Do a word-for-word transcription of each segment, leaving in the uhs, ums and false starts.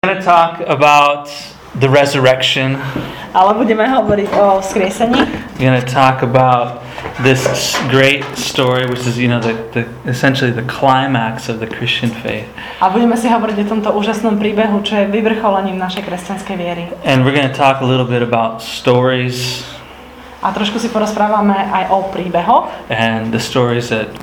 We're going to talk about the resurrection. Ale budeme hovoriť o vzkriesení. We're going to talk about this great story, which is, you know, the, the essentially the climax of the Christian faith. A budeme si hovoriť o tomto úžasnom príbehu, čo je vyvrcholením našej kresťanskej viery. And we're going to talk a little bit about stories. A trošku si porozprávame aj o príbehoch. And the stories that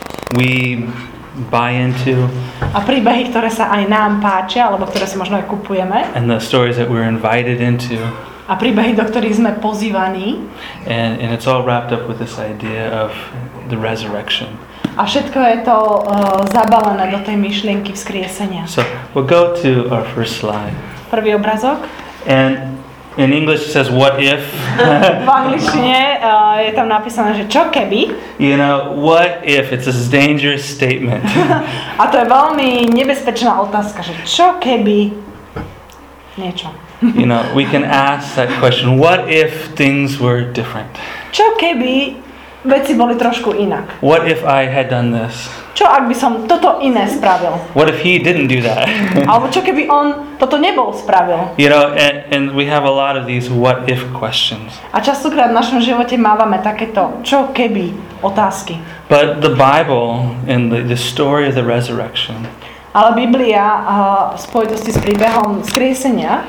we buy into. A príbehy, ktoré sa aj nám páčia, alebo ktoré si možno aj kupujeme. And the stories that we're invited into. A príbehy, do ktorých sme pozývaní. And, and it's all wrapped up with this idea of the resurrection. A všetko je to uh, zabalené do tej myšlienky vzkriesenia. So we'll go to our first slide. Prvý obrazok. And in English it says, what if? V angličtine uh, je tam napísané, že čo keby. You know, what if? It's a dangerous statement. A to je veľmi nebezpečná otázka, že čo keby niečo. You know, we can ask that question, what if things were different? Čo keby veci boli trošku inak? What if I had done this? Čo ak by som toto iné spravil? What if he didn't do that? Alebo čo keby on toto nebol spravil? You know, and, and we have a lot of these what if questions. A častokrát v našom živote mávame takéto čo keby otázky. But the Bible and the, the story of the resurrection Ale Biblia v spojitosti s príbehom vzkriesenia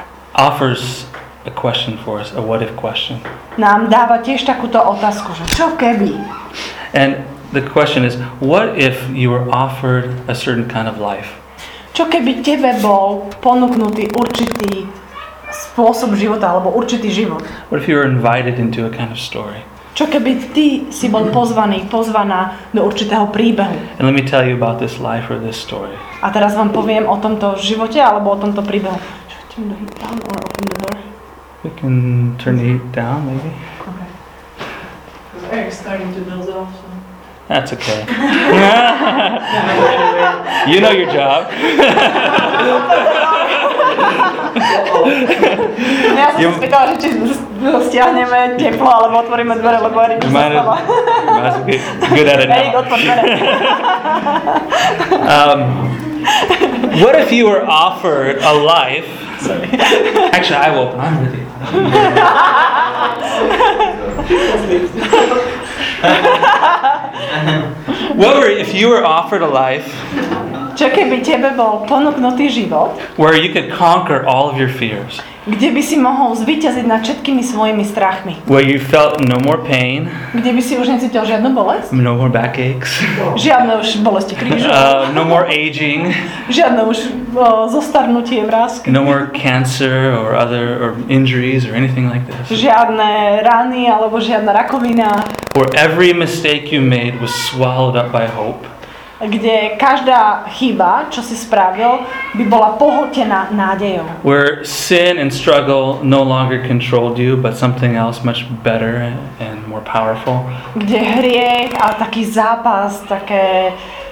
offers a question for us, a what if question. Nám dáva tiež takúto otázku, že čo keby? And the question is, what if you were offered a certain kind of life? Čo keby tebe bol ponúknutý určitý spôsob života alebo určitý život? What if you were invited into a kind of story? Čo keby ty si bol pozvaný, pozvaná do určitého príbehu? And let me tell you about this life or this story. A teraz vám poviem o tomto živote alebo o tomto príbehu. Should I turn the heat down or open the door? We can turn the heat down, maybe. Okay. Eric's starting to doze off. So. That's okay. You know your job. Ja som si spýtala, že či stiahneme teplo, alebo otvoríme dvere, lebo Erik už zastáva. Good at it now. Erik, otvor dvere. um, what if you were offered a life? Sorry. Actually, I will. I'm ready. What were if you were offered a life? Čo keby tebe bol ponúknutý život, where you could conquer all of your fears, kde by si mohol zvíťaziť nad všetkými svojimi strachmi, where you felt no more pain, kde by si už necítil žiadnu bolesť, no more backaches, žiadne už bolesti krížu, uh, no more aging, žiadne už uh, zostarnutie vrásky, no more cancer or other or injuries or anything like this, žiadne rany alebo žiadna rakovina, where every mistake you made was swallowed up by hope, kde každá chyba, čo si spravil, by bola pohltená nádejou. where sin and struggle no longer controlled you, but something else much better and more powerful. Kde hriech a taký zápas, také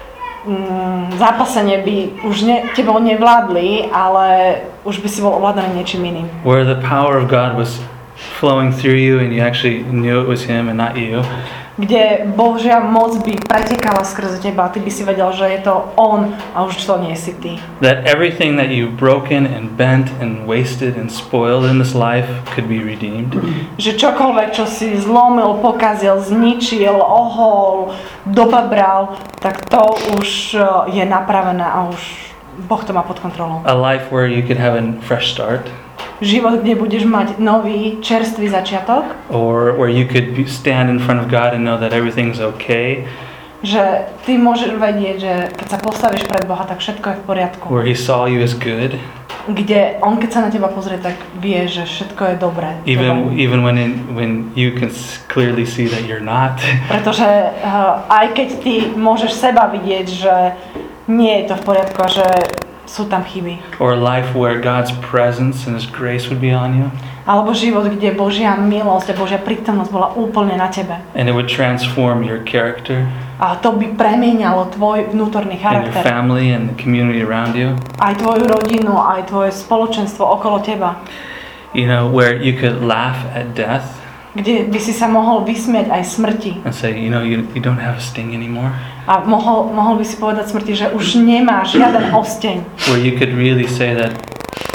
mm, zápasenie by už ne, tebou nevládli, ale už by si bol ovládaný niečím iným. Where the power of God was flowing through you and you actually knew it was Him and not you. Kde Božia moc by pretekala skrze teba a ty by si vedel, že je to On a už to nie si ty. That everything that you've broken and bent and wasted and spoiled in this life could be redeemed. Že čokoľvek, čo si zlomil, pokazil, zničil, ohol, dobabral, tak to už je napravené a už Boh to má pod kontrolou. A life where you could have a fresh start. Život, kde budeš mať nový, čerstvý začiatok. Or where you could be, stand in front of God and know that everything's okay. Že ty môžeš vedieť, že keď sa postavíš pred Boha, tak všetko je v poriadku. Where He saw you as good. Kde On, keď sa na teba pozrie, tak vie, že všetko je dobré. Even even when in, when you can clearly see that you're not. Pretože uh, aj keď ty môžeš seba vidieť, že nie je to v poriadku a že sú tam chyby. Or a life where God's presence and His grace would be on you. Alebo život, kde Božia milosť a Božia prítomnosť bola úplne na tebe. And it would transform your character. A to by premieňalo tvoj vnútorný And your charakter. family and the community around you. Aj tvoju rodinu, aj tvoje spoločenstvo okolo teba. You know, where you could laugh at death. Kde by si sa mohol vysmiať aj smrti. And say, you know, you, you don't have a sting anymore. A mohol, mohol by si povedať smrti, že už nemá žiaden osteň. Where you could really say that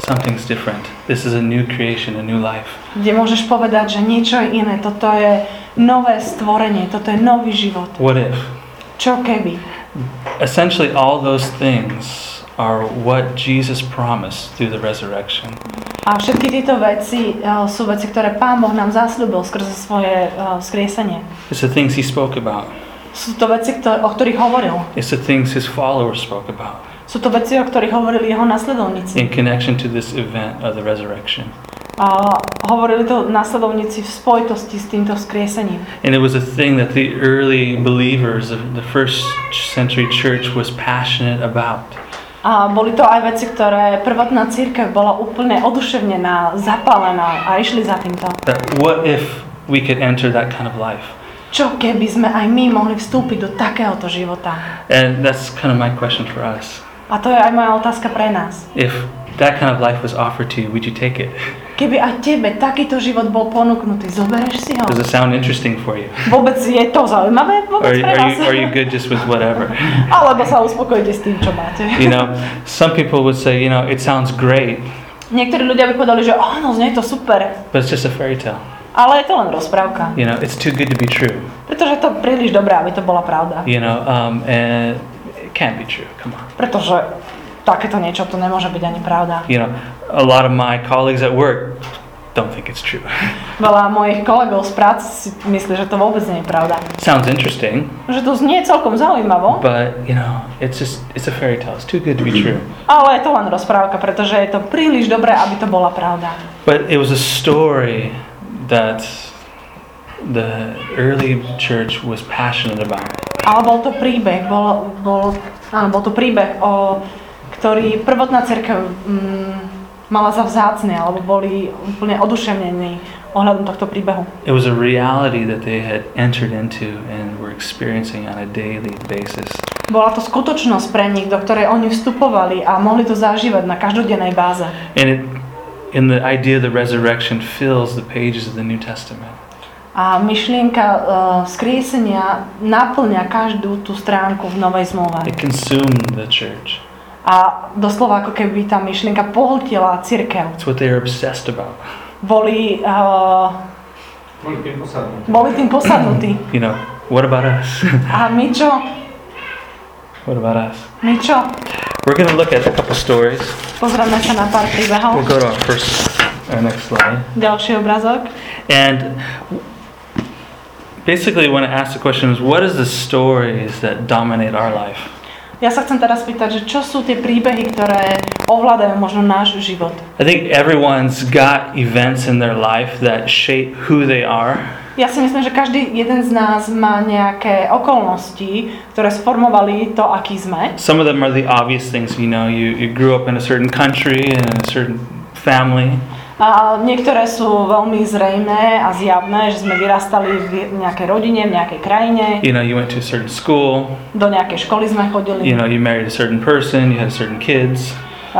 something's different. This is a new creation, a new life. Kde môžeš povedať, že niečo je iné, toto je nové stvorenie, toto je nový život. What if? Čo keby? Essentially, all those things are what Jesus promised through the resurrection. A všetky tieto veci uh, sú veci, ktoré Pán Boh nám zasľúbil skrze svoje uh, vzkriesenie. It's the things he spoke about. Sú to veci, ktor- o ktorých hovoril. It's the things his followers spoke about Sú to veci, o ktorých hovorili jeho nasledovníci. in connection to this event of the resurrection. A hovorili to nasledovníci v spojitosti s týmto vzkriesením. And it was a thing that the early believers of the first century church was passionate about. A boli to aj veci, ktoré prvotná cirkev bola úplne oduševnená, zapálená a išli za týmto. That what if we could enter that kind of life? Čo keby sme aj my mohli vstúpiť do takéhoto života? And that's kind of my question for us. A to je aj moja otázka pre nás. If that kind of life was offered to you, would you take it? Keby aj tebe takýto život bol ponúknutý, zoberieš si ho? Does it sound interesting for you? Vôbec je to zaujímavé? Or Vôbec pre are vás? you, are you good just with whatever? Alebo sa uspokojíte s tým, čo máte? You know, some people would say, you know, it sounds great, Niektorí ľudia by povedali, že áno, znie to super, but it's just a fairy tale. ale je to len rozprávka. You know, it's too good to be true. Pretože to príliš dobré, aby to bola pravda. You know, um, and it can't be true. Come on. Pretože takéto niečo to nemôže byť ani pravda. You know, a lot of my colleagues at work don't think it's true. Veľa mojich kolegov z práce si myslí, že to vôbec nie je pravda. Sounds interesting, Že to znie celkom zaujímavo, but you know, it's just it's a fairy tale. It's too good to be true. ale je to len rozprávka, pretože je to príliš dobré, aby to bola pravda. But it was a story that the early church was passionate about. Ale bol to príbeh, bol, bol, áno, bol to príbeh, o, ktorý prvotná cirkev mm, mala za vzácne, alebo boli úplne oduševnení ohľadom tohto príbehu. It was a reality that they had entered into and were experiencing on a daily basis. Bola to skutočnosť pre nich, do ktorej oni vstupovali a mohli to zažívať na každodennej báze. And it, in the idea of the resurrection fills the pages of the New Testament. A myšlienka uh, skriesenia naplňa každú tú stránku v Novej zmluve. It consumed the church. A doslova ako keby tá myšlienka pohltila cirkev. It's what they are obsessed about. Boli, uh, Boli tým posadnutí. boli tým posadnutí. You know, what about us? A my čo? What about us? My čo? We're going to look at a couple stories. Pozrieme sa na pár príbehov. We'll go to our first, our next slide. Ďalší obrázok. And basically, when I ask the question is, what is the stories that dominate our life? Ja sa chcem teraz pýtať, že čo sú tie príbehy, ktoré ovládajú možno náš život. I think everyone's got events in their life that shape who they are. Ja si myslím, že každý jeden z nás má nejaké okolnosti, ktoré sformovali to, aký sme. Some of them are the obvious things, you know, you, you grew up in a certain country and in a certain family. A niektoré sú veľmi zrejmé a zjavné, že sme vyrastali v nejakej rodine, v nejakej krajine, You know, you went to a certain school, do nejakej školy sme chodili. you know, you married a certain person, you had certain kids.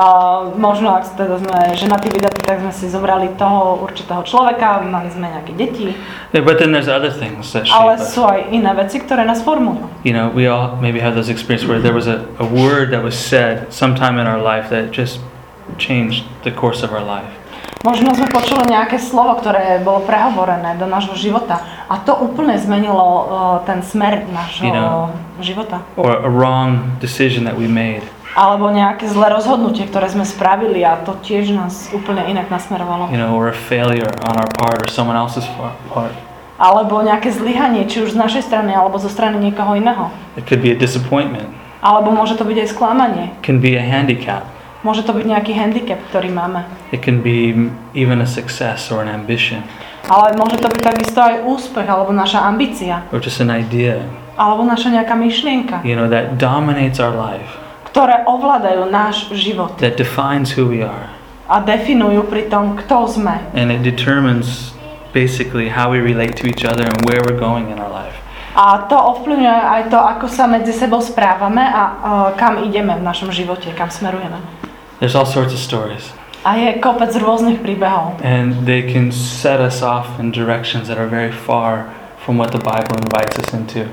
A možno, ak teda sme ženatí vydatí, tak sme si zobrali toho určitého človeka, mali sme nejaké deti. Yeah, but then there's other things that shape Ale us. sú aj iné veci, ktoré nás formujú. You know, we all maybe have those experiences where there was a, a word that was said sometime in our life that just changed the course of our life. Možno sme počuli nejaké slovo, ktoré bolo prehovorené do nášho života a to úplne zmenilo uh, ten smer nášho You know. života. Or a wrong decision that we made. Alebo nejaké zlé rozhodnutie, ktoré sme spravili a to tiež nás úplne inak nasmerovalo. You know, or a failure on our part or someone else's fa- part. Alebo nejaké zlyhanie, či už z našej strany, alebo zo strany niekoho iného. It could be a disappointment. Alebo môže to byť aj sklamanie. It can be a handicap. Môže to byť nejaký handicap, ktorý máme. It can be even a success or an ambition Ale môže to byť takisto aj úspech, alebo naša ambícia, or just an idea, alebo naša nejaká myšlienka, you know, that dominates our life, ktoré ovládajú náš život that defines who we are. a definujú pri tom, kto sme. And it determines basically how we relate to each other and where we're going in our life. A to ovplyvňuje aj to, ako sa medzi sebou správame a uh, kam ideme v našom živote, kam smerujeme. There's all sorts of stories. A je kopec rôznych príbehov. And they can set us off in directions that are very far from what the Bible invites us into.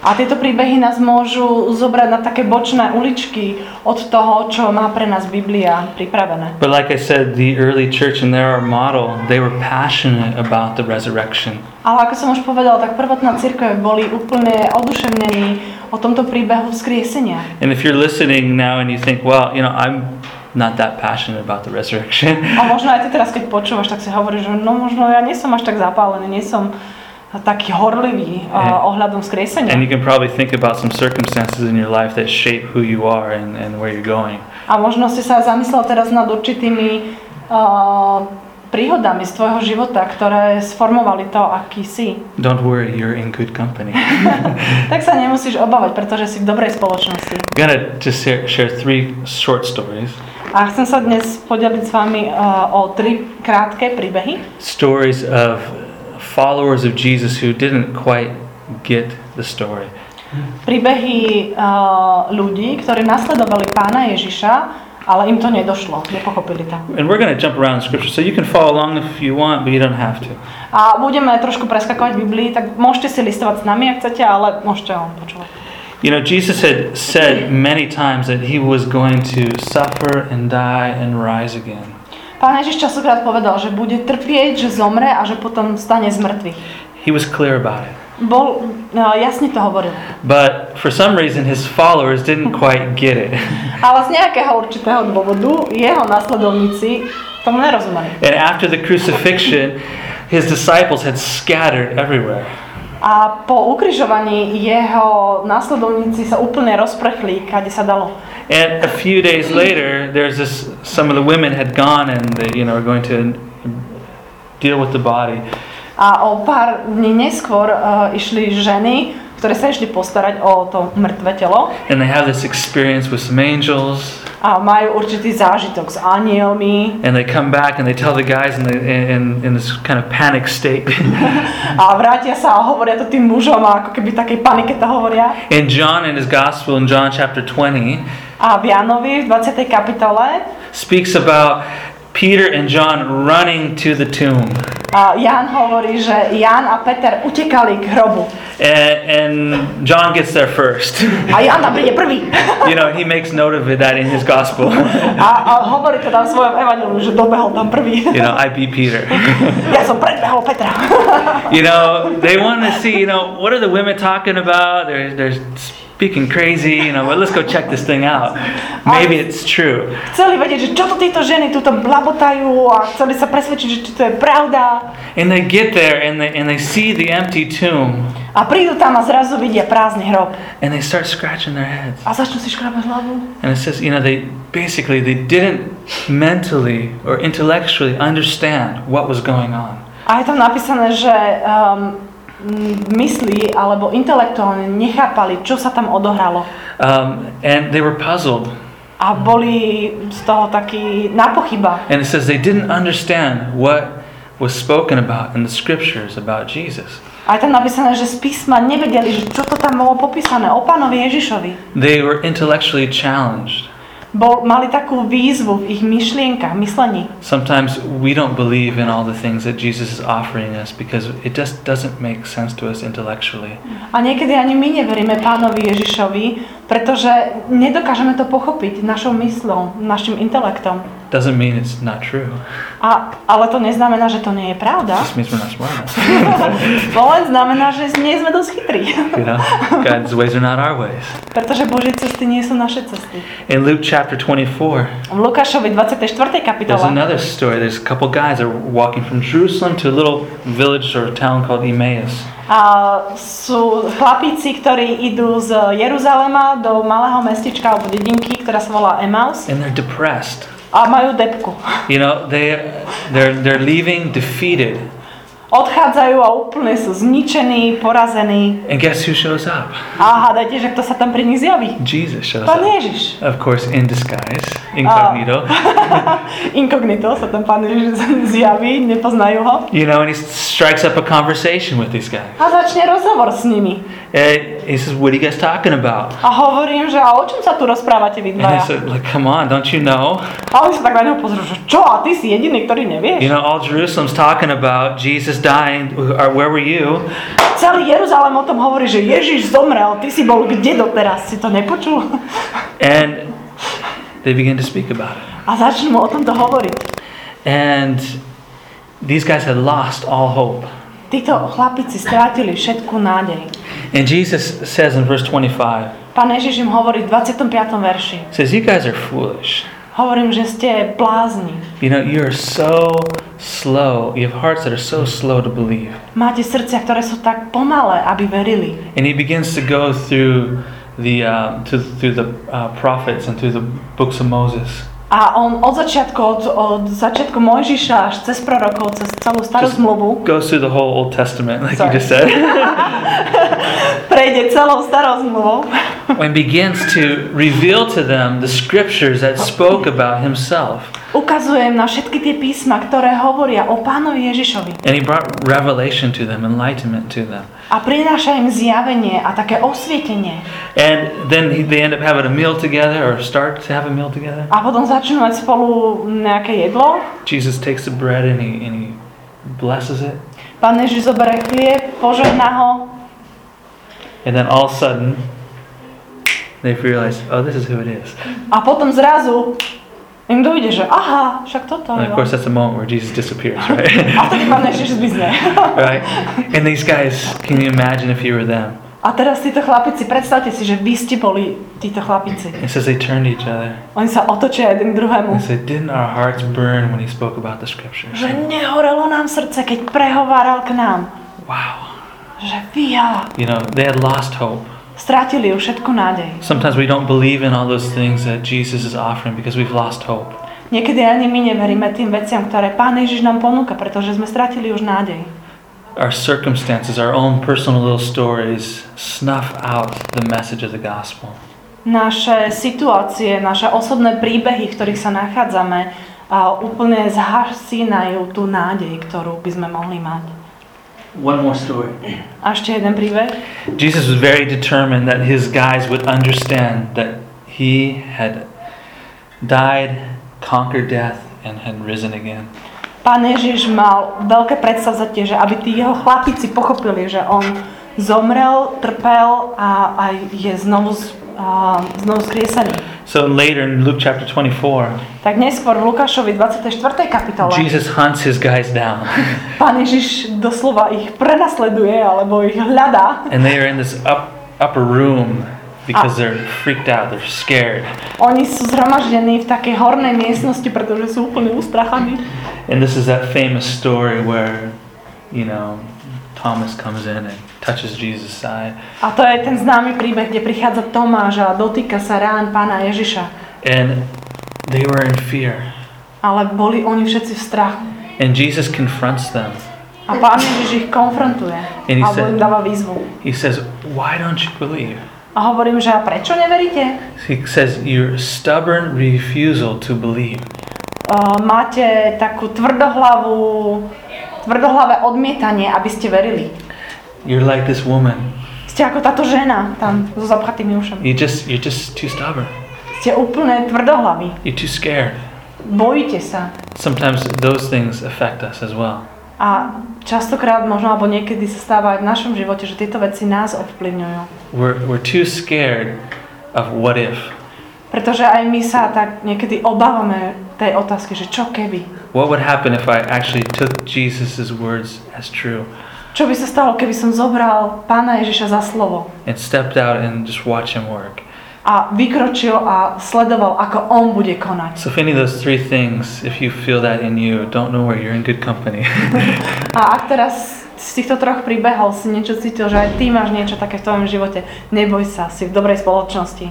A tieto príbehy nás môžu zobrať na také bočné uličky od toho, čo má pre nás Biblia pripravené. But like I said, the early church and their model, they were passionate about the resurrection. Ale ako som už povedal, tak prvotná cirkev boli úplne oduševnení o tomto príbehu vzkriesenia. And if you're listening now and you think, well, you know, I'm not that passionate about the resurrection. A možno aj ty teraz, keď počúvaš, tak si hovoríš, že no možno ja nie som až tak zapálený, nie som taký horlivý uh, ohľadom vzkriesenia. And you can probably think about some circumstances in your life that shape who you are and, and where you're going. A možno si sa zamyslel teraz nad určitými uh, príhodami z tvojho života, ktoré sformovali to, aký si. Don't worry, you're in good company. Tak sa nemusíš obávať, pretože si v dobrej spoločnosti. I'm gonna just share, share three short stories. A chcem sa dnes podeliť s vami uh, o tri krátke príbehy. Stories of followers of Jesus who didn't quite get the story. Príbehy uh, ľudí, ktorí nasledovali Pána Ježiša, ale im to nedošlo, nepochopili to. And we're going to jump around in scripture, so you can follow along if you want, but you don't have to. A budeme trošku preskakovať v Biblii, tak môžete si listovať s nami, ak chcete, ale môžete len počúvať. You know, Jesus had said many times that he was going to suffer and die and rise again. Pán Ježiš častokrát povedal, že bude trpieť, že zomre a že potom stane z mŕtvych. He was clear about it. Bol, no, jasne to hovoril. But for some reason his followers didn't quite get it. Ale z nejakého určitého dôvodu jeho nasledovníci tomu nerozumeli. And after the crucifixion, his disciples had scattered everywhere. A po ukrižovaní jeho nasledovníci sa úplne rozprchli, kade sa dalo. And a few days later, there's this. Some of the women had gone, and they, you know, were going to deal with the body. A o pár dní neskôr uh, išli ženy, ktoré sa išli postarať o to mŕtve telo. And they have this experience with some angels. A majú určitý zážitok s anielmi. And they come back and they tell the guys in, the, in, in this kind of panic state. A vrátia sa a hovoria to tým mužom, a ako keby v takej panike to hovoria. And John in his gospel in John chapter twenty. A v Jánovi v dvadsiatej kapitole speaks about Peter and John running to the tomb. A Ján hovorí, že Ján a Peter utekali k hrobu. And, and John gets there first. A Ján tam príde prvý. You know, he makes note of it, that in his gospel. A, a hovorí to tam v svojom evanjeliu, že dobehol tam prvý. You know, I beat Peter. Ja som predbehol Petra. You know, they want to see, you know, what are the women talking about? They're, they're speaking crazy, you know, but let's go check this thing out. Maybe it's true. Chceli vedieť, že čo to títo ženy tuto blabotajú a chceli sa presvedčiť, že či to je pravda. And they get there and they, and they see the empty tomb. A prídu tam a zrazu vidia prázdny hrob. And they start scratching their heads. A začnú si škrábať hlavu. And it says, you know, they basically, they didn't mentally or intellectually understand what was going on. A je tam napísané, že um, mysli alebo intelektuálne nechápali, čo sa tam odohralo. Um, and they were puzzled. A boli z toho takí na pochyba. And it says they didn't understand what was spoken about in the scriptures about Jesus. A je tam napísané, že z písma nevedeli, že čo to tam bolo popísané o Pánovi Ježišovi. They were intellectually challenged. Bol, mali takú výzvu v ich myšlienkach, myslení. Sometimes we don't believe in all the things that Jesus is offering us because it just doesn't make sense to us intellectually. A niekedy ani my neveríme Pánovi Ježišovi, pretože nedokážeme to pochopiť našou mysľou, našim intelektom. Doesn't mean it's not true. A, ale to neznamená, že to nie je pravda. Just means we're not smart enough. To len znamená, že nie sme dosť chytrí. You know, God's ways are not our ways. Pretože Božie cesty nie sú naše cesty. In Luke chapter twenty-four, V Lukášovi dvadsiatej štvrtej kapitole there's another story. There's a couple guys that are walking from Jerusalem to a little village or town called Emmaus. a sú chlapíci, ktorí idú z Jeruzalema do malého mestička alebo dedinky, ktorá sa volá Emaus. And they're depressed. A majú depku. You know, they they're they're leaving defeated. Odchádzajú a úplne sú zničení, porazení. And guess who shows up? A hádajte, že kto sa tam pri nich zjaví? Jesus shows Pán up. Ježiš. Of course, in disguise, incognito. Inkognito sa tam Pán Ježiš zjaví, nepoznajú ho. You know, and he strikes up a conversation with these guys. A začne rozhovor s nimi. Uh, he says, what are you guys talking about? A hovorím, že a o čom sa tu rozprávate vy And I dvaja? said, like, come on, don't you know? A oni sa tak na neho pozrú, že čo, a ty si jediný, ktorý nevieš? You know, all Jerusalem's talking about Jesus dying. Or where were you? Celý Jeruzalém o tom hovorí, že Ježiš zomrel, ty si bol kde doteraz, si to nepočul? And they begin to speak about it. A začnú mu o tomto hovoriť. And these guys had lost all hope. Títo chlapici strátili všetku nádej. And Jesus says in verse twenty-five, Pán Ježiš im hovorí v dvadsiatom piatom verši. says, you guys are foolish. Hovorím, že ste blázni. You know, you are so slow. You have hearts that are so slow to believe. Máte srdcia, ktoré sú tak pomalé, aby verili. And he begins to go through the uh, to, through the uh, prophets and through the books of Moses. A on od začiatku, od, od začiatku Mojžiša až cez prorokov, cez celú starú Just zmluvu, goes through the whole Old Testament, like Sorry. you just said. prejde celou starou zmluvou And begins to reveal to them the scriptures that spoke about himself. ukazujem na všetky tie písma, ktoré hovoria o Pánovi Ježišovi. And he brought revelation to them, enlightenment to them. A prináša im zjavenie a také osvietenie. And then he, they end up having a meal together or start to have a meal together. A potom začnú mať spolu nejaké jedlo. Jesus takes the bread and he, and he blesses it. Pán Ježiš zoberie chlieb, požehná ho. And then all of a sudden, they realize, oh, this is who it is. A potom zrazu im dojde, že aha, však toto And je of course, that's the moment where Jesus disappears, right? A vtedy Pán Ježiš zmizne. Right? And these guys, can you imagine if you were them? A teraz títo chlapici, predstavte si, že vy ste boli títo chlapici. It says they turned to each other. Oni sa otočia jeden k druhému. And said, didn't our hearts burn when he spoke about the scriptures? Že nehorelo nám srdce, keď prehováral k nám. Wow. Že fíha. You know, they had lost hope. Strátili už všetku nádej. Sometimes we don't believe in all those things that Jesus is offering because we've lost hope. Niekedy ani my neveríme tým veciam, ktoré Pán Ježiš nám ponúka, pretože sme strátili už nádej. Our circumstances, our own personal little stories snuff out the message of the gospel. Naše situácie, naše osobné príbehy, v ktorých sa nachádzame, a úplne zhasínajú tú nádej, ktorú by sme mohli mať. One more story. A ešte jeden príbeh. Jesus was very determined that his guys would understand that he had died, conquered death, and had risen again. Pán Ježiš mal veľké predsavzatie, že aby tí jeho chlapici pochopili, že on zomrel, trpel a aj je znovu, uh, znovu skriesený. So later in Luke chapter twenty-four, Tak neskôr v Lukášovi dvadsiatej štvrtej kapitole Jesus hunts his guys down. Pán Ježiš doslova ich prenasleduje alebo ich hľadá. And they are in this up, upper room because they're freaked out, they're scared. Oni sú zhromaždení v takej hornej miestnosti, pretože sú úplne ustrachaní. And this is that famous story where, you know, Thomas comes in and touches Jesus' side. A to je ten známy príbeh, kde prichádza Tomáš a dotýka sa rán Pána Ježiša. And they were in fear. Ale boli oni všetci v strachu. And Jesus confronts them. A Pán Ježiš ich konfrontuje. And he Alebo said- im dáva výzvu. He says, why don't you believe? A hovorím, že a prečo neveríte? He says, your stubborn refusal to believe. Uh, máte takú tvrdohlavú, tvrdohlavé odmietanie, aby ste verili. You're like this woman. Ste ako táto žena tam so zapchatými ušami. You just, you're just too stubborn. Ste úplne tvrdohlaví. You're too scared. Bojíte sa. Sometimes those things affect us as well. A častokrát možno, alebo niekedy sa stáva aj v našom živote, že tieto veci nás ovplyvňujú. We're, we're too scared of what if. Pretože aj my sa tak niekedy obávame tej otázky, že čo keby? What would happen if I actually took Jesus' words as true Čo by sa stalo, keby som zobral Pána Ježiša za slovo and stepped out and just watch him work? a vykročil a sledoval, ako on bude konať. So if any of those three things, if you feel that in you, don't know where you're in good company. A ak teraz z týchto troch príbehov si niečo cítil, že aj ty máš niečo také v tvojom živote, neboj sa, si v dobrej spoločnosti.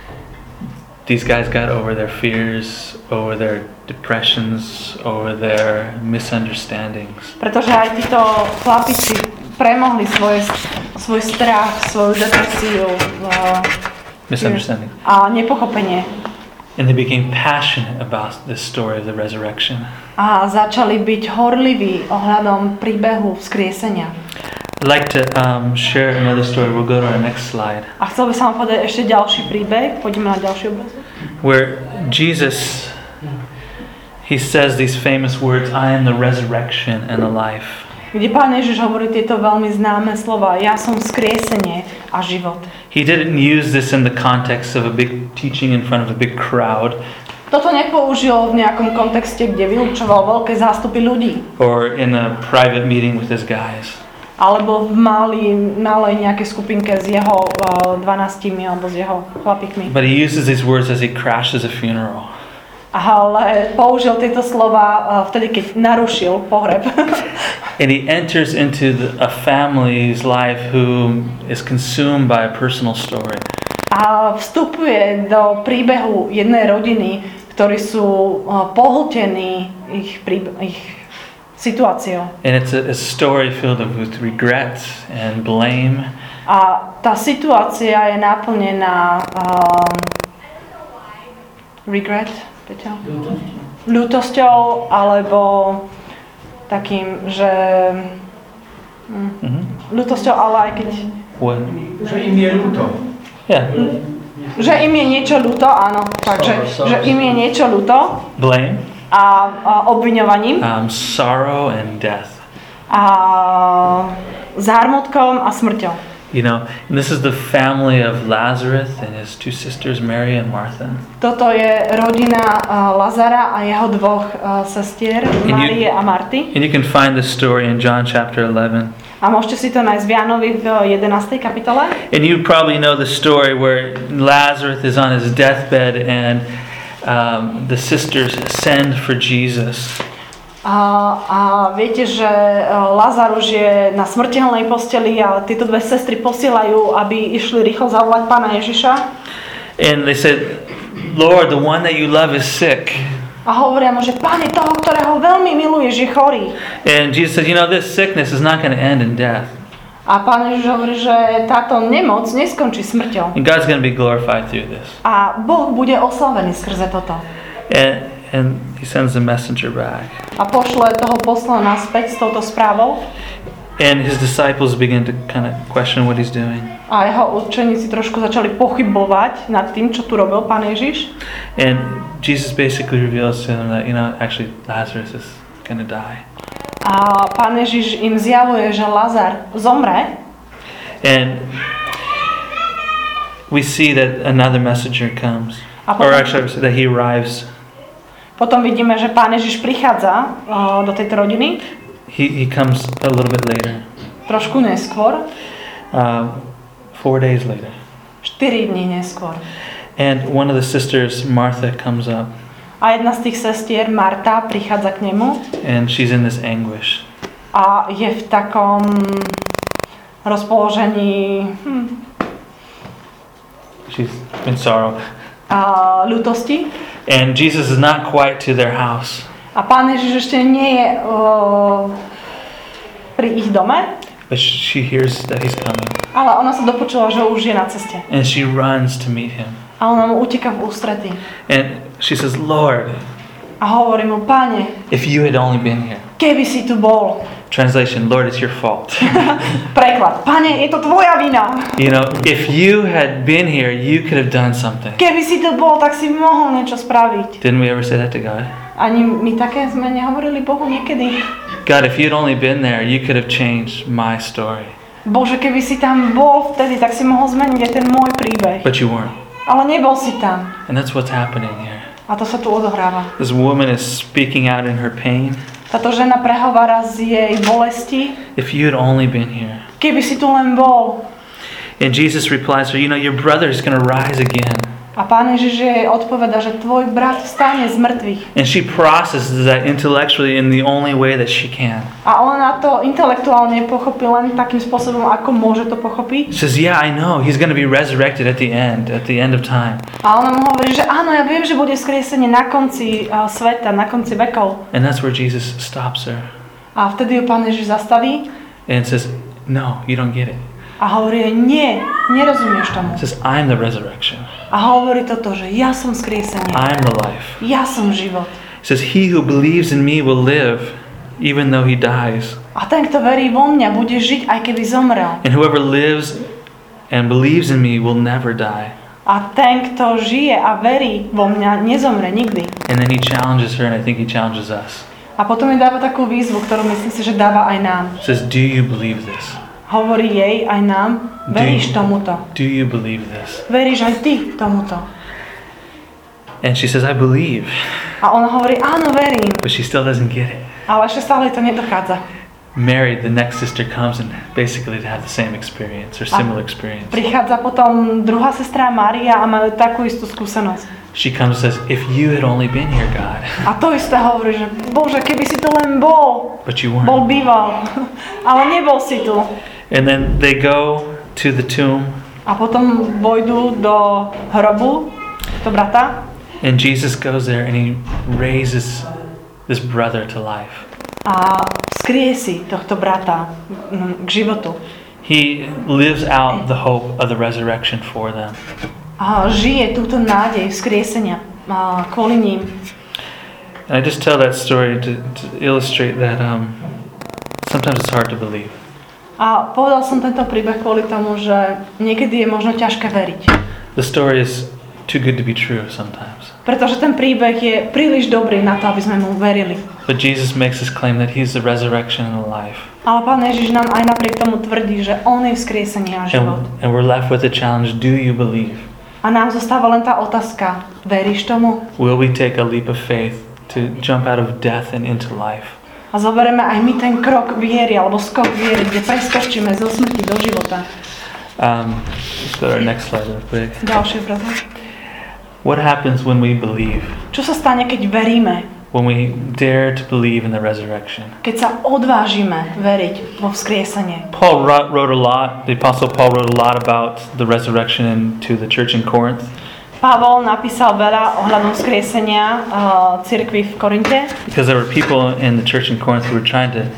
These guys got over their fears, over their depressions, over their misunderstandings. Pretože aj títo chlapici premohli svoje, svoj strach, svoju depresiu uh, Misunderstanding. a nepochopenie. And they became passionate about this story of the resurrection. A začali byť horliví ohľadom príbehu vzkriesenia. I'd like to um, share another story. We'll go to our next slide. A chcel by som vám povedať ešte ďalší príbeh. Poďme na ďalší obraz. Where Jesus, he says these famous words, I am the resurrection and the life. Kde Pán Ježiš hovorí tieto veľmi známe slova. Ja som vzkriesenie a život. He didn't use this in the context of a big teaching in front of a big crowd. Toto nepoužil v nejakom kontexte, kde vylúčoval veľké zástupy ľudí. Or in a private meeting with his guys. Alebo v malej, malej nejakej skupinke s jeho uh, dvanástimi alebo s jeho chlapíkmi. But he uses these words as he crashes a funeral. Ale použil tieto slova uh, vtedy, keď narušil pohreb. And he enters into the, a family's life who is consumed by a personal story. A vstupuje do príbehu jednej rodiny, ktorí sú uh, pohltení ich, príbe- ich situáciou. And it's a, a story filled of, with regrets and blame. A tá situácia je naplnená um, regret, Peťo? ľútosťou, alebo takým, že hm, Mm-hmm. ľútosťou, ale aj keď What? Že im je ľúto. Yeah. že im je niečo ľúto, áno, takže že im je niečo ľúto Blame, a, a obviňovaním um, sorrow, and death. a zármutkom a smrťou. You know, and this is the family of Lazarus and his two sisters, Mary and Martha. Toto je rodina uh, Lazara a jeho dvoch uh, sestier, you- Márie a Marty. And you can find this story in John chapter eleven. A môžete si to nájsť v Jánovi v jedenástej kapitole. And you probably know the story where Lazarus is on his deathbed and um, the sisters send for Jesus. A, a viete, že uh, Lazarus je na smrteľnej posteli a tieto dve sestry posielajú, aby išli rýchlo zavolať Pána Ježiša. And they said, Lord, the one that you love is sick. A hovoria mu, že Pane, toho, ktorého veľmi miluješ, je chorý. And Jesus said, you know, this sickness is not going to end in death. A Pán Ježiš hovorí, že táto nemoc neskončí smrťou. And God's going to be glorified through this. A Boh bude oslavený skrze toto. And, and he sends the messenger back. A pošle toho posla naspäť s touto správou. And his disciples begin to kind of question what he's doing. A jeho učeníci trošku začali pochybovať nad tým, čo tu robil Pán Ježiš. And Jesus basically reveals to them that, you know, actually Lazarus is going to die. A Pán Ježiš im zjavuje, že Lazar zomre. And we see that another messenger comes. A Or potom, actually, that he arrives. potom vidíme, že Pán Ježiš prichádza uh, do tejto rodiny He, he comes a little bit later. trošku neskôr, Um, four days later. štyri dní neskôr. And one of the sisters, Martha, comes up. A jedna z tých sestier, Marta, prichádza k nemu And she's in this anguish. a je v takom rozpoložení hm, She's in sorrow. a ľútosti. And Jesus is not quite to their house. A Pán Ježiš ešte nie je uh, pri ich dome, But she hears that he's coming. ale ona sa dopočula, že už je na ceste. And she runs to meet him. A ona mu uteká v ústretí. And she says, Lord, A hovorí mu, Pane, if you had only been here. keby si tu bol. Translation, Lord, it's your fault. Preklad. Pane, je to tvoja vina. You know, if you had been here, you could have done something. Keby si tu bol, tak si mohol niečo spraviť. Didn't we ever say that to God? Ani my také sme nehovorili Bohu niekedy. God, if you'd only been there, you could have changed my story. Bože, keby si tam bol vtedy, tak si mohol zmeniť aj ten môj príbeh. But you weren't. Ale nebol si tam. And that's what's happening here. A to sa tu odohráva. This woman is speaking out in her pain. Táto žena prehovára z jej bolesti. If you had only been here. Keby si tu len bol. And Jesus replies to her, you know, your brother is going to rise again. A Pán Ježiš jej odpoveda, že tvoj brat vstane z mŕtvych. And she processes that intellectually in the only way that she can. A ona to intelektuálne pochopí len takým spôsobom, ako môže to pochopiť. She says, yeah, I know. He's going to be resurrected at the end, at the end of time. A ona mu hovorí, že áno, ja viem, že bude skriesenie na konci uh, sveta, na konci vekov. And that's where Jesus stops her A vtedy ju Pán Ježiš zastaví and says, no, you don't get it. a hovorí jej, nie, nerozumieš tomu. He says, I'm the resurrection. A hovorí toto, že ja som skriesenie, I'm the life. ja som život. He says, he who believes in me will live, even though he dies. A A ten, kto verí vo mňa, bude žiť, aj keby zomrel. And whoever lives and believes in me will never die. A ten, kto žije a verí vo mňa, nezomre nikdy. And then he challenges her, and I think he challenges us. A potom mi dáva takú výzvu, ktorú myslím si, že dáva aj nám. He says, do you believe this? Hovorí jej aj nám, veríš tomuto. Do you believe this? Veríš aj ty tomuto. And she says, I believe. A ona hovorí, áno, verím. But she still doesn't get it. Ale ešte stále to nedochádza. Mary, the next sister, comes and basically to have the same experience or similar experience. Prichádza potom druhá sestra Mária a majú takú istú skúsenosť. She comes and says, if you had only been here, God. A to isté hovorí, že Bože, keby si tu len bol. But you Bol weren't. býval. Ale nebol si tu. And then they go to the tomb. A potom vojdu do hrobu, do brata. And Jesus goes there and he raises this brother to life. A skrie si tohto brata k životu. He lives out the hope of the resurrection for them. A žije túto nádej vzkriesenia kvôli ním. And I just tell that story to, to illustrate that um, sometimes it's hard to believe. A povedal som tento príbeh kvôli tomu, že niekedy je možno ťažké veriť. The story is too good to be true sometimes. Pretože ten príbeh je príliš dobrý na to, aby sme mu verili. But Jesus makes this claim that he's the resurrection and the life. Ale Pán Ježiš nám aj napriek tomu tvrdí, že On je vzkriesenie a život. And, and we're left with the challenge, do you believe? A nám zostáva len tá otázka, veríš tomu? Will we take a leap of faith to jump out of death and into life? A zoberieme aj my ten krok viery, alebo skok viery, kde preskočíme zo smrti do života. Um, let's go to our next slide real quick. Ďalšie, brother. What happens when we believe? Čo sa stane, keď veríme? When we dare to believe in the resurrection? Keď sa odvážime veriť vo vzkriesenie. Paul wrote, wrote a lot, the Apostle Paul wrote a lot about the resurrection to the church in Corinth. Pavol napísal veľa ohľadom vzkriesenia uh, cirkvi v Korinte. Because there were people in the church in Corinth who were trying to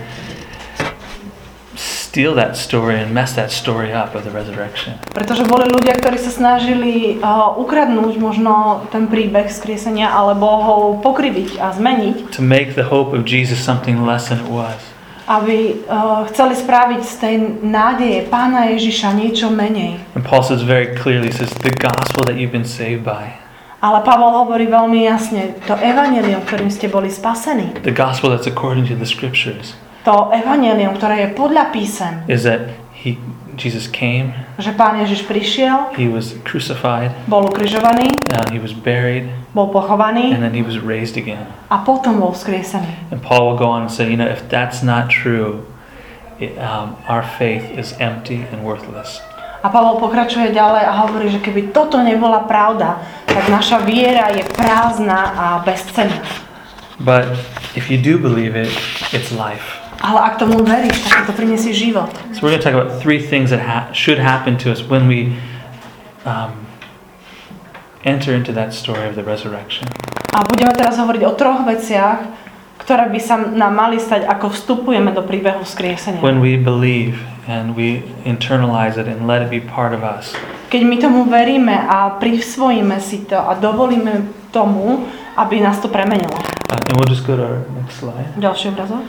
steal that story and mess that story up of the resurrection. Pretože boli ľudia, ktorí sa snažili uh, ukradnúť možno ten príbeh vzkriesenia alebo ho pokriviť a zmeniť. To make the hope of Jesus something less than it was. Aby uh, chceli spraviť z tej nádeje Pána Ježiša niečo menej. And Paul says very clearly, he says, the gospel that you've been saved by. Ale Pavol hovorí veľmi jasne, to evanjelium, ktorým ste boli spasení. The gospel that's according to the scriptures. To evanjelium, ktoré je podľa písem. Is that he, Jesus came. Že Pán Ježiš prišiel. He was crucified. Bol ukrižovaný. Uh, he was buried. Bol pochovaný. And then he was raised again. A potom bol vzkriesený. And Paul will go on and say, you know, if that's not true, it, um, our faith is empty and worthless. A Pavol pokračuje ďalej a hovorí, že keby toto nebola pravda, tak naša viera je prázdna a bezcenná. But if you do believe it, it's life. Ale ak tomu veríš, tak to prinesie život. So we're going to talk about three things that ha- should happen to us when we um, enter into that story of the resurrection. A budeme teraz hovoriť o troch veciach, ktoré by sa nám mali stať, ako vstupujeme do príbehu vzkriesenia. When we believe and we internalize it and let it be part of us. Keď my tomu veríme a prisvojíme si to a dovolíme tomu, aby nás to premenilo. Uh, and we'll just go to our next slide. Ďalší obrazok.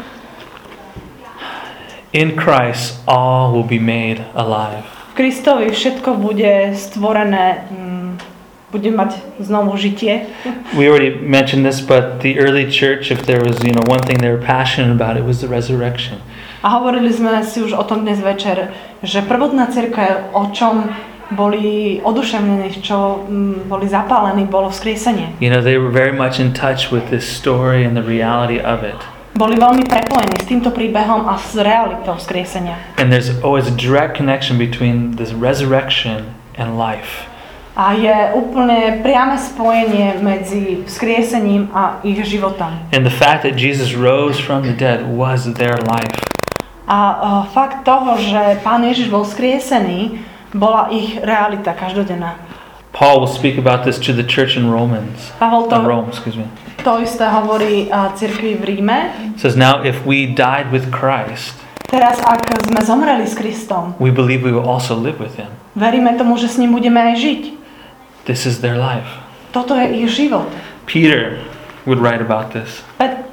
In Christ, all will be made alive. V Kristovi všetko bude stvorené, mm, bude mať znovu žitie. We already mentioned this, but the early church, if there was, you know, one thing they were passionate about, it was the resurrection. A hovorili sme si už o tom dnes večer, že prvotná cirkev, o čom boli oduševnení, čo mm, boli zapálení, bolo vzkriesenie. You know, they were very much in touch with this story and the reality of it. Boli veľmi prepojení s týmto príbehom a s realitou vzkriesenia. And there's always a direct connection between this resurrection and life. A je úplne priame spojenie medzi vzkriesením a ich životom. And the fact that Jesus rose from the dead was their life. A uh, fakt toho, že Pán Ježiš bol vzkriesený, bola ich realita každodenná. Paul will speak about this to the church in Romans. Pavol to, In Rome, excuse me. to isté hovorí uh, cirkvi v Ríme. It says, now if we died with Christ, Teraz, ak sme zomreli s Kristom, we believe we will also live with him. veríme tomu, že s ním budeme aj žiť. This is their life. Toto je ich život. Peter would write about this. Pet-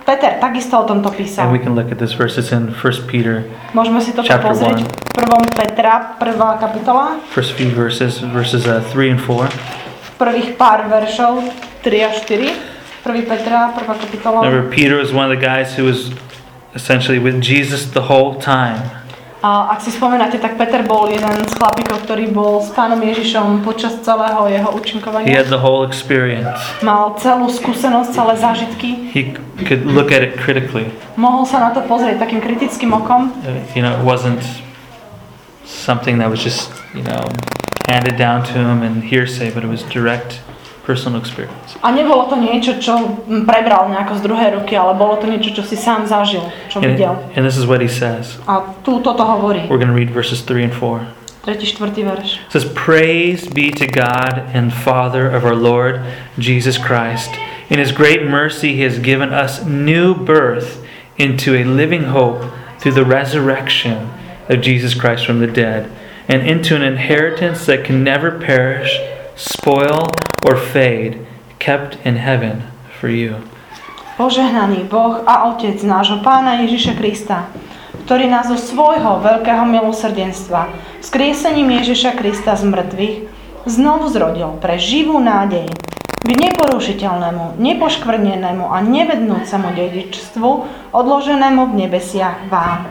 Peter takisto o tomto písal. And we can look at this verse. It's in First Peter, Môžeme si toto chapter pozrieť one. v prvom Petra, prvá kapitola, first few verses, verses uh, three and four. prvých pár veršov, tri a štyri. prvý Petra, prvá kapitola. Remember, Peter was one of the guys who was essentially with Jesus the whole time. A ak si spomínate, tak Peter bol jeden z chlapíkov, ktorý bol s Pánom Ježišom počas celého jeho He účinkovania. had the whole experience. Mal celú skúsenosť, celé zážitky. He could look at it critically. Mohol sa na to pozrieť takým kritickým okom. Uh, you know, it wasn't something that was just, you know, handed down to him and hearsay, but it was direct personal experience. A nebolo to niečo, čo prebral nejako z druhej ruky, ale bolo to niečo, čo si sám zažil, čo And, videl. and this is what he says. A tu toto hovorí. We're going to read verses three and four. tretí, štvrtý verš. It says, "Praise be to God and Father of our Lord Jesus Christ. In His great mercy He has given us new birth into a living hope through the resurrection of Jesus Christ from the dead, and into an inheritance that can never perish, spoil, or fade, kept in heaven for you." Požehnaný Boh a Otec nášho Pána Ježiša Krista, ktorý nás zo svojho veľkého milosrdenstva vzkriesením Ježiša Krista z mŕtvych znovu zrodil pre živú nádej k neporušiteľnému, nepoškvrnenému a nevednúcemu dedičstvu odloženému v nebesiach vám.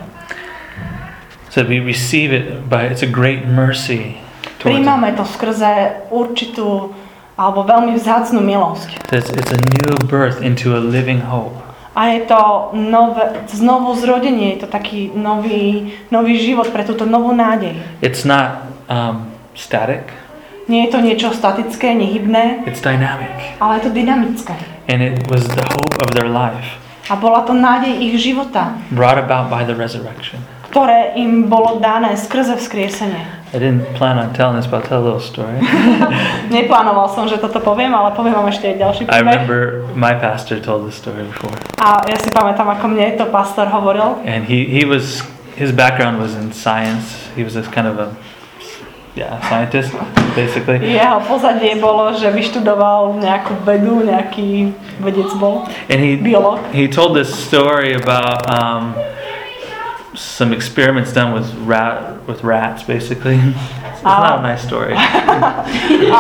So we receive it by, it's a great mercy towards us. Príjmame to skrze určitú alebo veľmi vzácnu milosť. It's, it's a new birth into a living hope. A je to nové, znovu zrodenie, je to taký nový, nový život pre túto novú nádej. It's not um, static, Nie je to niečo statické, nehybné, it's dynamic. ale je to dynamické. And it was the hope of their life, A bola to nádej ich života, brought about by the resurrection. ktoré im bolo dané skrze vzkriesenie. I didn't plan on telling this, but I'll tell a little story. Neplánoval som, že toto poviem, ale poviem vám ešte aj ďalší I príbeh. remember my pastor told this story before. A ja si pamätám, ako mne to pastor hovoril. And he, he was, his background was in science. He was this kind of a, yeah, scientist, basically. Jeho pozadie bolo, že vyštudoval nejakú vedu, nejaký vedec bol, And he, biológ. he told this story about um, some experiments done with rat with rats, basically. It's not a nice story. A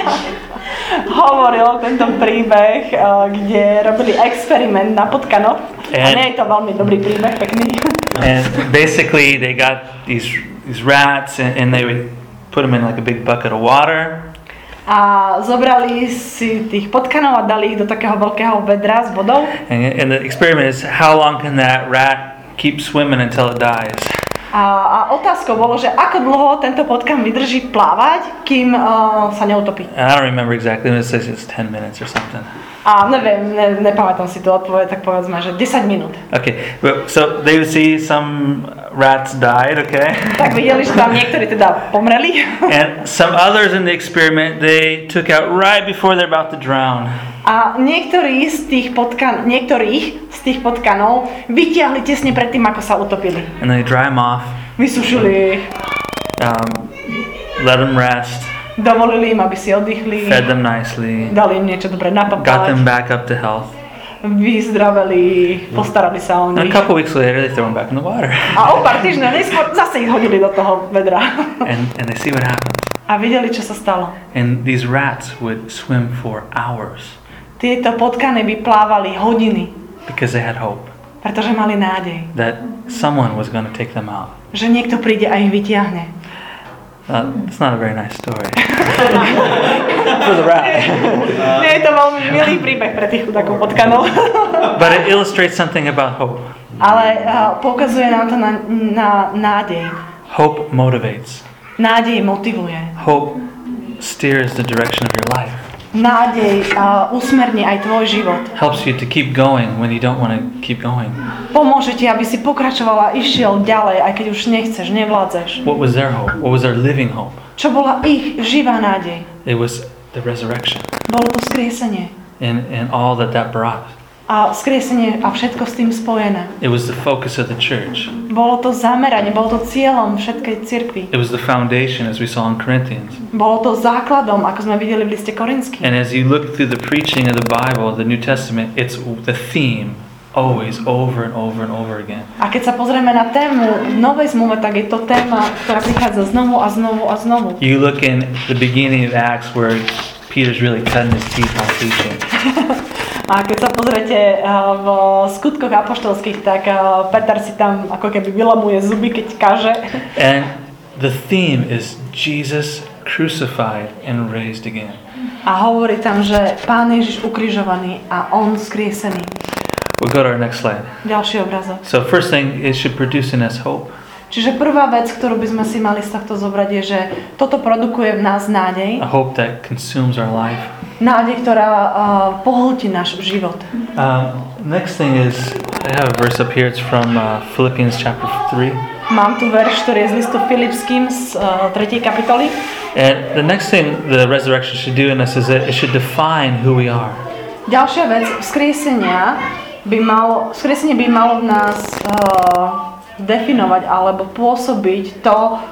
hovoril tento príbeh, eh, kde robili experiment na potkanoch. A And- nie je to veľmi dobrý príbeh, pekný. And basically, they got these these rats, and, and they would put them in like a big bucket of water. A zobrali si tých potkanov a dali ich do takého veľkého vedra s vodou. And, and the experiment is how long can that rat keep swimming until it dies? A, a otázkou bolo, že ako dlho tento potkan vydrží plávať, kým uh, sa neutopí. And I don't remember exactly. It says it's ten minutes or something. A neviem, ne, nepamätám si tu odpoveď, tak povedzme, že desať minút. Okay, but so they would see some rats died. Okay, Tak videli, že tam niektorí teda pomreli. and some others in the experiment they took out right before they're about to drown. A niektorí z tých potkan, niektorých z tých potkanov vytiahli tesne pred tým, ako sa utopili. And they dry them off, Vysušili ich, um, let them rest, dovolili im, aby si oddychli, fed them nicely, dali im niečo dobre got them napapať, back up to health. vyzdraveli, postarali sa o And a nich. couple weeks later, they throw them back in the water, A o pár týždňov neskôr zase ich hodili do toho vedra. and and they see what happens. A videli, čo sa stalo. And these rats would swim for hours Tieto potkany by plávali hodiny, because they had hope pretože mali nádej, that someone was going to take them out. že niekto príde a ich vytiahne. Uh, it's not a very nice story for the rat, Nie je to veľmi milý príbeh pre tých chudákov potkanov. but it illustrates something about hope. Ale uh, poukazuje nám to na, na nádej. Hope motivates. Nádej motivuje. Hope steers the direction of your life. Nádej uh, usmerní aj tvoj život. Helps you to keep going when you don't want to keep going. Pomôže ti, aby si pokračoval a išiel ďalej, aj keď už nechceš, nevládzeš. What was their hope? What was their living hope? Čo bola ich živá nádej? It was the resurrection Bolo to skriesenie. and, and all that that brought. A skriesenie a všetko s tým spojené. It was the focus of the church. Bolo to zameranie, bolo to cieľom všetkej cirkvi. It was the foundation, as we saw in Corinthians. Bolo to základom, ako sme videli v liste Korinským. And as you look through the preaching of the Bible, the New Testament, it's the theme always, over and over and over again. A keď sa pozrieme na tému v Novej zmluve, tak je to téma, ktorá prichádza znovu a znovu a znovu. You look in the beginning of Acts where Peter's really cutting his teeth on teaching. A keď sa pozriete v skutkoch apoštolských, tak Peter si tam ako keby vylamuje zuby, keď káže. And the theme is Jesus crucified and raised again. A hovorí tam, že Pán Ježiš ukrižovaný a on skriesený. We'll go to our next slide. Ďalší obrazok. So first thing, it should produce in us hope. Čiže prvá vec, ktorú by sme si mali z tohto zobrať, je, že toto produkuje v nás nádej. A hope that consumes our life. Nádej, ktorá uh, pohltí náš život. Um, next thing is, I have a verse up here. It's from uh, Philippians chapter three. Mám tu verš, ktorý je z listu Filipským z uh, tretej kapitoly. And the next thing the resurrection should do in us is that it should define who we are. Ďalšia vec, vzkriesenia by malo, vzkriesenie by malo v nás uh, definovať alebo pôsobiť to,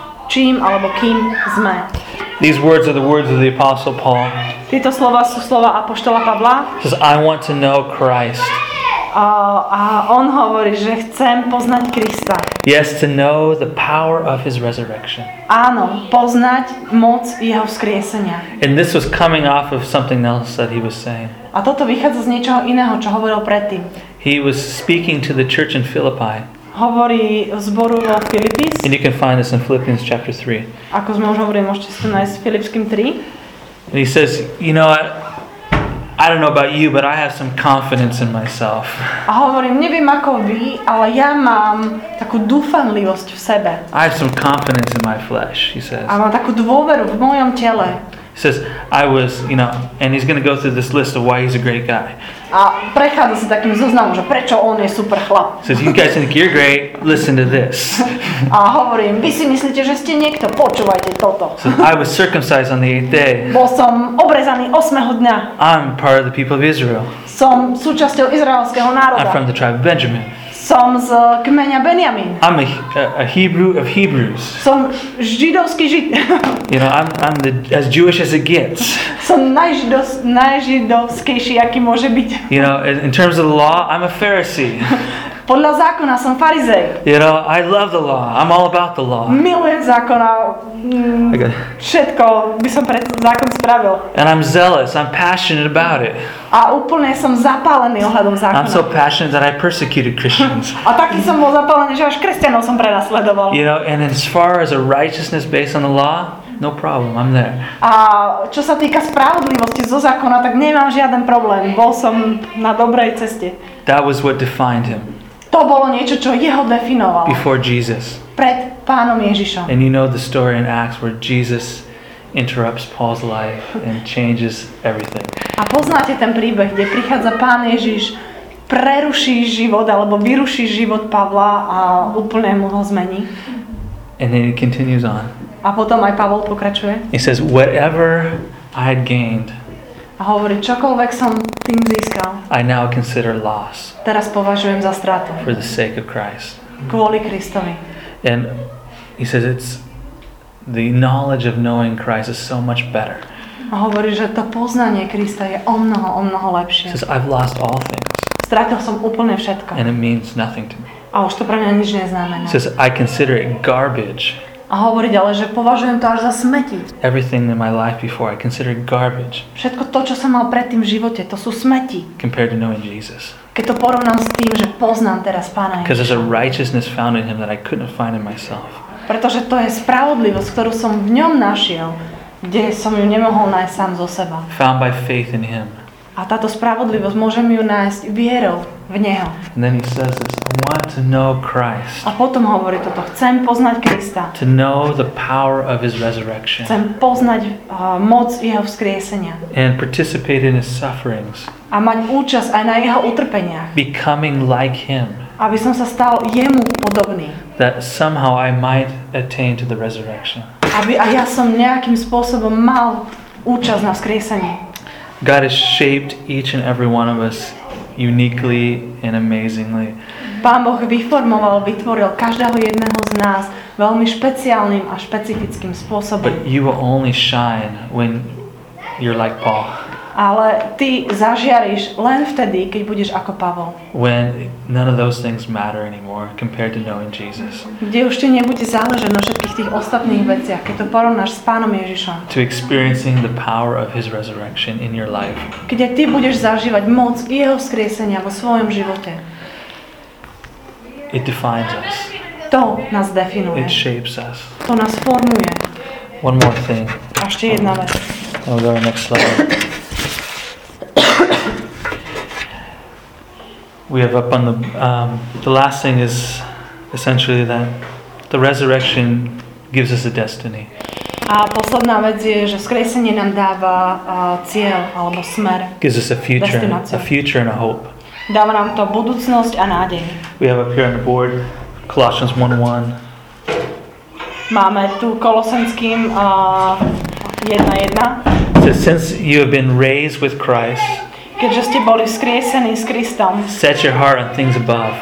čím alebo kým sme. These words are the words of the Apostle Paul. Tieto slova sú slova apoštola Pavla. He says, I want to know Christ. A, a on hovorí, že chcem poznať Krista. Yes, to know the power of his resurrection. Áno, poznať moc jeho vzkriesenia. And this was coming off of something else that he was saying. A toto vychádza z niečoho iného, čo hovoril predtým. He was speaking to the church in Philippi. Hovorí zboru vo Filipis. And you can find this in Philippians chapter three. Ako sme už hovorili, môžete si to nájsť v Filipským tri. And he says, you know, I, I don't know about you, but I have some confidence in myself. A hovorím, neviem ako vy, ale ja mám takú dúfanlivosť v sebe. I have some confidence in my flesh, he says. A mám takú dôveru v mojom tele. He says, I was, you know, and he's going to go through this list of why he's a great guy. A prechádza sa takým zoznamom, že prečo on je super chlap. He says, you guys think you're great, listen to this. A hovorím, vy si myslíte, že ste niekto, počúvajte toto. He says, I was circumcised on the eighth day. Bol som obrezaný osimeho dňa. I'm part of the people of Israel. Som súčasťou izraelského I'm národa. from the tribe of Benjamin. Som z kmeňa Benjamín. I'm a, a, a Hebrew of Hebrews. Som židovský žid. You know, I'm, I'm the, as Jewish as it gets. Som najžidos, najžidovskejší, aký môže byť. You know, in, in terms of the law, I'm a Pharisee. Podľa zákona som farizej. You know, I love the law. I'm all about the law. Milujem zákona. Mm, Okay. všetko by som pre zákon spravil. And I'm zealous. I'm passionate about it. A úplne som zapálený ohľadom zákona. I'm so passionate that I persecuted Christians. A taký som bol zapálený, že až kresťanov som prenasledoval. You know, and as far as a righteousness based on the law, no problem. I'm there. A čo sa týka spravodlivosti zo zákona, tak nemám žiaden problém. Bol som na dobrej ceste. That was what defined him To bolo niečo, čo jeho definovalo. before Jesus. Pred Pánom Ježišom. And you know the story in Acts where Jesus interrupts Paul's life and changes everything. A poznáte ten príbeh, kde prichádza Pán Ježiš, preruší život alebo vyruší život Pavla a úplne mu ho zmení. And then he continues on. A potom aj Pavol pokračuje. He says, whatever I had gained, A hovorí, čokoľvek som tým získal, I now consider loss teraz považujem za stratu. for the sake of Christ. Kvôli Kristovi. And he says it's the knowledge of knowing Christ is so much better. A hovorí, že to poznanie Krista je o mnoho, o mnoho He lepšie. says I've lost all things Stratil som úplne všetko. and it means nothing to me. A už to pre mňa nič neznamená. He says I consider it garbage. A hovorí ďalej, že považujem to až za smeti. Everything in my life before I consider it garbage Všetko to, čo som mal predtým v živote, to sú smeti. compared to knowing Jesus. Keď to porovnám s tým, že poznám teraz Pána Because there's a Ježiša. righteousness found in him that I couldn't find in myself. Pretože to je spravodlivosť, ktorú som v ňom našiel, kde som ju nemohol nájsť sám zo seba. Found by faith in him. A táto spravodlivosť môžem ju nájsť vierou v Neho. And then he says this, I want to know Christ. A potom hovorí toto, chcem poznať Krista. To know the power of his resurrection. Chcem poznať uh, moc jeho vzkriesenia. And participate in his sufferings. A mať účasť aj na jeho utrpeniach. Becoming like him. Aby som sa stal jemu podobný. That somehow I might attain to the resurrection. Aby aj ja som nejakým spôsobom mal účasť na vzkriesení. God has shaped each and every one of us uniquely and amazingly. Pán Boh vyformoval, vytvoril každého jedného z nás veľmi špeciálnym a špecifickým spôsobom. But you will only shine when you're like Paul. A Ale ty zažiariš len vtedy, keď budeš ako Pavol. When none of those things matter anymore compared to knowing Jesus. Kde už ti nebude záležať na všetkých tých ostatných veciach, keď to porovnáš s Pánom Ježišom. To experiencing the power of his resurrection in your life. Keď aj ty budeš zažívať moc jeho vzkriesenia vo svojom živote. It defines us. To nás definuje. It shapes us. To nás formuje. One more thing. A ešte jedna vec. I'll go to the next slide. We have up on the um, the last thing is essentially that the resurrection gives us a destiny. A posledná vec je, že vzkriesenie nám dáva uh, cieľ alebo smer. Gives us a future, Destináciu. a future and a hope. Dáva nám to budúcnosť a nádej. We have up here on the board Colossians one one. Máme tu Kolosenským uh, jedna jedna. It says, since you have been raised with Christ, Keďže ste boli vzkriesení s Kristom, set your heart on things above,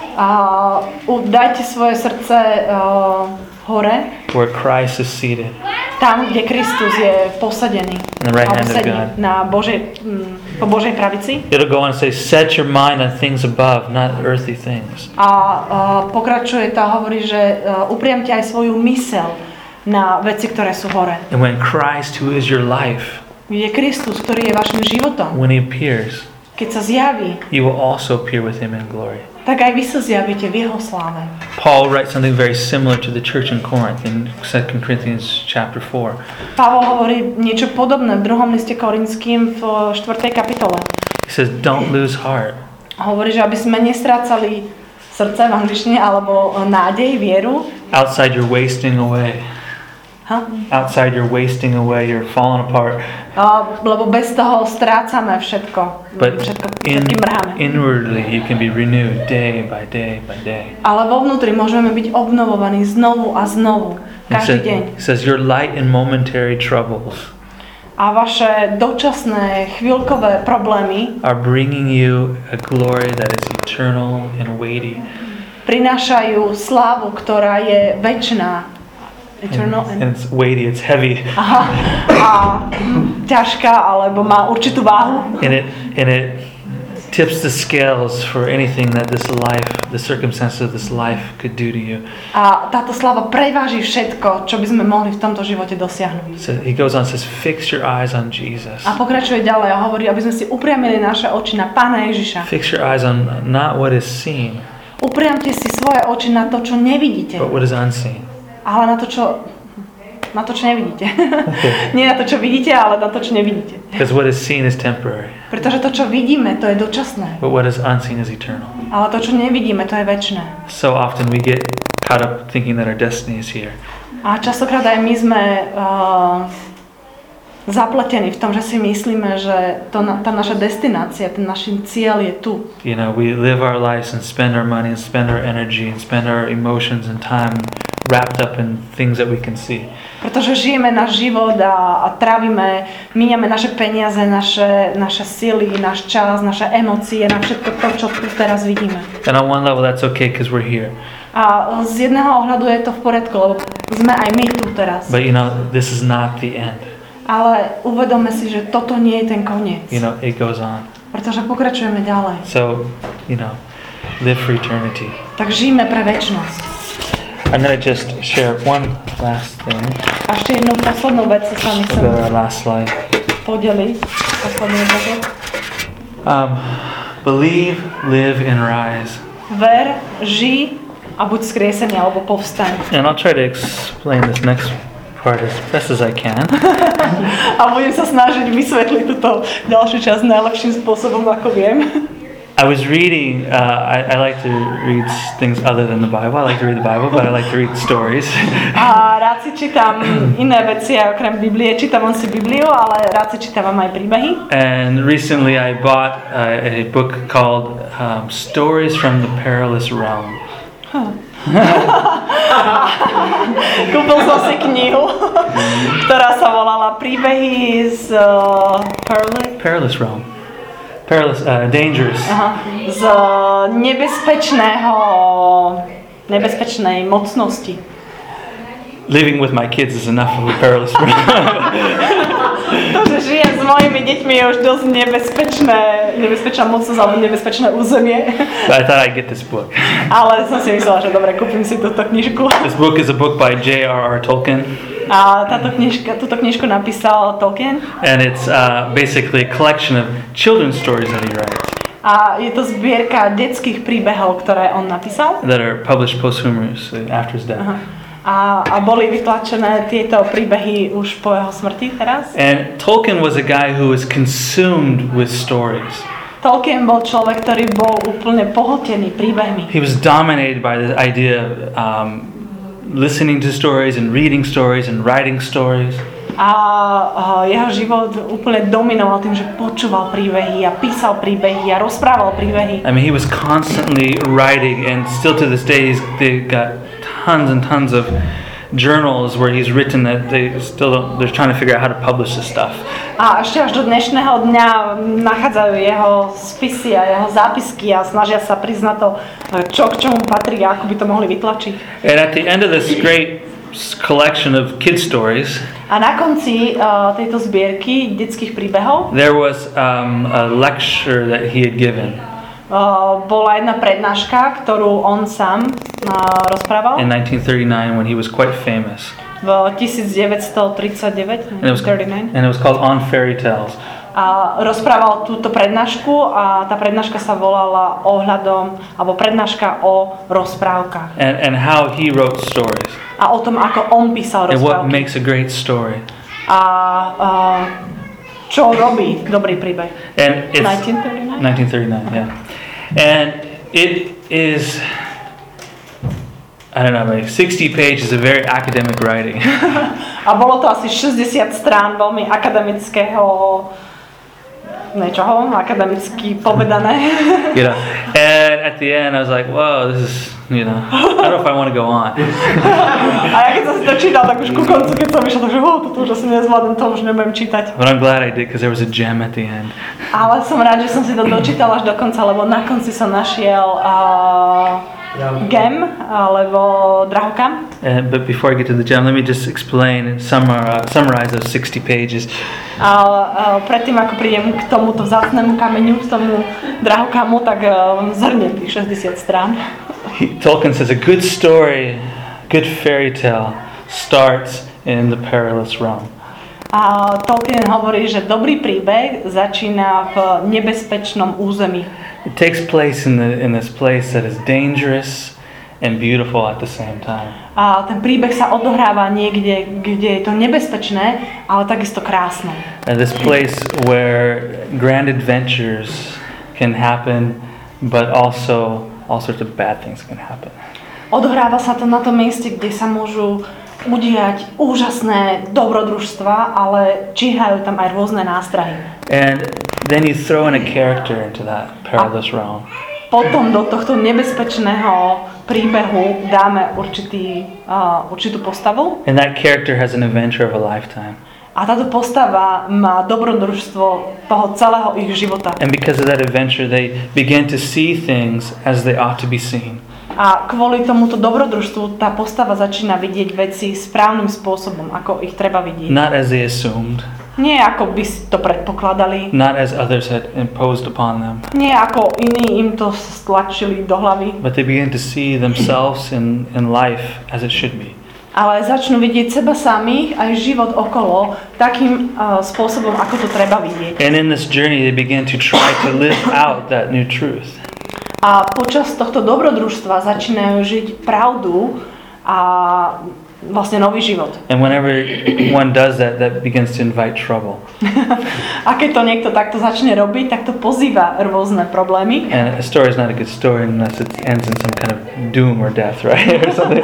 a uh, dajte svoje srdce uh, hore, where Christ is seated, tam, kde Kristus je posadený, on the right alebo hand of sedí God. na Božej, um, po Božej pravici. It'll go on and say, set your mind on things above, not earthly things. A uh, pokračuje to a hovorí, že uh, upriamte aj svoju myseľ na veci, ktoré sú hore. And when Christ, who is your life, Je Kristus, ktorý je vašim životom. when he appears, Keď sa zjaví, you will also appear with him in glory. tak aj vy sa zjavíte v jeho sláve. Paul writes something very similar to the church in Corinth in Second Corinthians chapter four. Pavol hovorí niečo podobné v druhom liste Korinským v štvrtej kapitole. He says, don't lose heart. Hovorí, že aby sme nestrácali srdce v angličtine alebo nádej, vieru. Outside you're wasting away. Ha? Outside you're wasting away, you're falling apart. A, lebo bez toho strácame všetko. But Všetko, in, všetkým mrháme. inwardly you can be renewed day by day by day. Ale vo vnútri môžeme byť obnovovaní znovu a znovu. He Každý says, deň. he says your light and momentary troubles A vaše dočasné, chvíľkové problémy are bringing you a glory that is eternal and weighty. prinášajú slávu, ktorá je večná. Eternal And, and... and it's weighty, it's heavy. Aha, a ťažká, alebo má určitú váhu. And it and it tips the scales for anything that this life, the circumstances of this life could do to you. A táto sláva preváži všetko, čo by sme mohli v tomto živote dosiahnuť. So he goes on and says, fix your eyes on Jesus. A pokračuje ďalej a hovorí, aby sme si upriamili naše oči na Pána Ježiša. Fix your eyes on not what is seen, Upriamte si svoje oči na to, čo nevidíte, but what is unseen. ale na to, čo, na to, čo nevidíte. Nie na to, čo vidíte, ale na to, čo nevidíte. Because what is seen is temporary, Pretože to, čo vidíme, to je dočasné. but what is unseen is eternal. Ale to, čo nevidíme, to je večné. So often we get caught up thinking that our destiny is here. A častokrát aj my sme uh, zapletení v tom, že si myslíme, že to, tá naša destinácia, ten náš cieľ je tu. You know, we live our lives and spend our money and spend our energy and spend our emotions and time wrapped up in things that we can see. Pretože žijeme náš život a, a trávime, míňame naše peniaze, naše, naše sily, náš čas, naše emócie na všetko to, čo tu teraz vidíme. And on one level that's okay because we're here. A z jedného ohľadu je to v poriadku, lebo sme aj my tu teraz. But you know, this is not the end. Ale uvedome si, že toto nie je ten koniec. You know, it goes on. Pretože pokračujeme ďalej. So, you know, live for eternity. Tak žijeme pre večnosť. I'm going to just share one last thing. A ešte jednu poslednú vec sa s vami chcem The last slide. podeliť. Posledný vec. Um, believe, live, and rise. Ver, ži a buď skriesený alebo povstaň. And I'll try to explain this next part as best as I can. A budem sa snažiť vysvetliť túto ďalšiu časť najlepším spôsobom, ako viem. I was reading, uh, I, I like to read things other than the Bible. I like to read the Bible, but I like to read stories. A rád si čítam iné veci, aj okrem Biblie. Čítam si Bibliu, ale rád si čítam aj príbehy. And recently I bought uh, a book called um, Stories from the Perilous Realm. Huh. Kúpil som si knihu, ktorá sa volala Príbehy z uh, Perilous, Perilous Realm. Perilous, uh, dangerous. Aha, z nebezpečného, nebezpečnej mocnosti. Living with my kids is enough of a perilous realm. To, že žijem s mojimi deťmi je už dosť nebezpečné, nebezpečná mocnosť alebo nebezpečné územie. But I thought I'd get this book. Ale som si myslela, že dobre, kúpim si túto knižku. This book is a book by J R R Tolkien. A táto knižka, túto knižku napísal Tolkien. And it's uh, basically a collection of children's stories that he writes. A je to zbierka detských príbehov, ktoré on napísal. That are published posthumously after his death. Aha. A, a boli vytlačené tieto príbehy už po jeho smrti teraz. And Tolkien was a guy who was consumed with stories. Tolkien bol človek, ktorý bol úplne pohltený príbehmi. He was dominated by the idea of um, listening to stories and reading stories and writing stories. A, a jeho život úplne dominoval tým, že počúval príbehy a písal príbehy a rozprával príbehy. I mean, he was constantly writing, and still to this day, he's they got tons and tons of journals where he's written that they still don't, they're trying to figure out how to publish this stuff. A ešte až do dnešného dňa nachádzajú jeho spisy a jeho zápisky a snažia sa prísť na to, čo k čomu patrí a ako by to mohli vytlačiť. And at the end of this great collection of kid stories, a na konci uh, tejto zbierky detských príbehov there was um, a lecture that he had given. Uh, bola jedna prednáška, ktorú on sám uh, rozprával. In nineteen thirty-nine, when he was quite famous. V devätnásťtridsaťdeväť, And it was, thirty-nine. and it was called On Fairy Tales. A rozprával túto prednášku a tá prednáška sa volala ohľadom, alebo prednáška o rozprávkach. And, and how he wrote stories. A o tom, ako on písal And what rozprávky. makes a great story. A uh, čo robí dobrý príbeh. And it's nineteen thirty-nine? nineteen thirty-nine, yeah. And it is, I don't know, like sixty pages of very academic writing. A bolo to asi šesťdesiat strán veľmi akademického niečoho, akademicky povedané. You know, and at the end I was like, whoa, this is, you know, I don't know if I want to go on. A ja keď som si to čítal, tak už ku koncu, keď som išiel, takže oh, toto už asi nezvládnem, to už nebudem čítať. But I'm glad I did, because there was a gem at the end. Ale som rád, že som si to dočítal až do konca, lebo na konci som našiel uh, gem, alebo drahokam. Uh, but before I get to the gem, let me just explain and summarize, summarize those sixty pages. A uh, predtým, ako prídem k tomuto vzácnemu kameňu, k tomu drahokamu, tak uh, zhrnem tých šesťdesiat strán. He, Tolkien says a good story, good fairy tale starts in the perilous realm. A Tolkien hovorí, že dobrý príbeh začína v nebezpečnom území. It takes place in, the, in this place that is dangerous and beautiful at the same time. A ten príbeh sa odohráva niekde, kde je to nebezpečné, ale takisto krásne. And this place where grand adventures can happen, but also all sorts of bad things can happen. Odohráva sa to na tom mieste, kde sa môžu udiať úžasné dobrodružstva, ale číhajú tam aj rôzne nástrahy. And then you throw in a character into that perilous realm. Potom do tohto nebezpečného príbehu dáme určitý, uh, určitú postavu. And that character has an adventure of a lifetime. A táto postava má dobrodružstvo toho celého ich života. And because of that adventure, they begin to see things as they ought to be seen. A kvôli tomuto dobrodružstvu tá postava začína vidieť veci správnym spôsobom, ako ich treba vidieť. Not as they assumed. Nie ako by si to predpokladali. Not as others had imposed upon them. Nie ako iní im to stlačili do hlavy. But they begin to see themselves in, in life as it should be. Ale začnú vidieť seba samých aj život okolo takým uh, spôsobom, ako to treba vidieť. And in this journey they begin to try to live out that new truth. A počas tohto dobrodružstva začínajú žiť pravdu a vlastne nový život. And whenever one does that, that begins to invite trouble. A keď to niekto takto začne robiť, tak to pozýva rôzne problémy. And a story is not a good story unless it ends in some kind of doom or death, right? Or something.